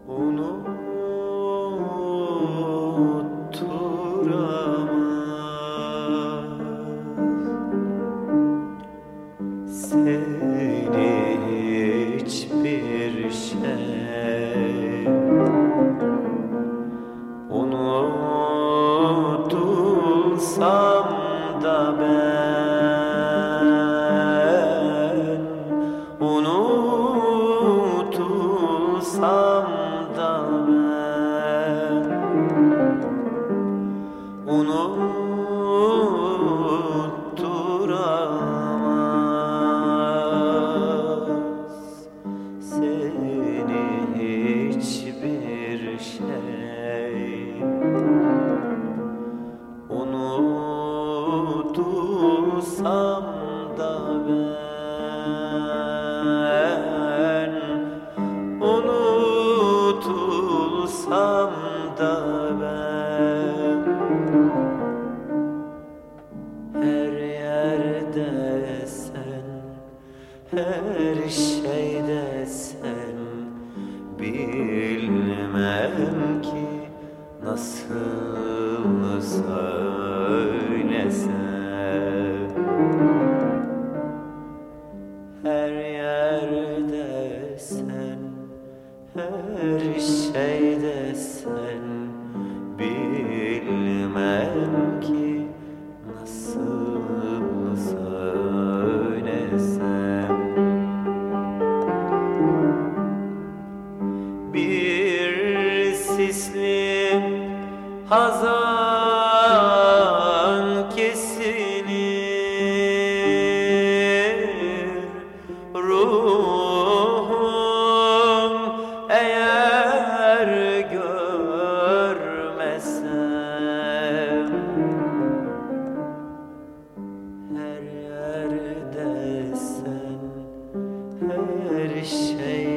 Unutturamaz seni hiçbir şey. Unutulsam da ben, unutulsam da ben, unutturamaz seni hiçbir şey. Unutulsam da ben, unutulsam da ben, her yerde sen, her şeyde sen, bilmem ki nasıl söylesem. Her yerde sen, her şeyde sen, bilmem ki nasıl söylesem. Bir sisli hazan kesilir ruhum eğer görmesem. Her yerde sen, her şey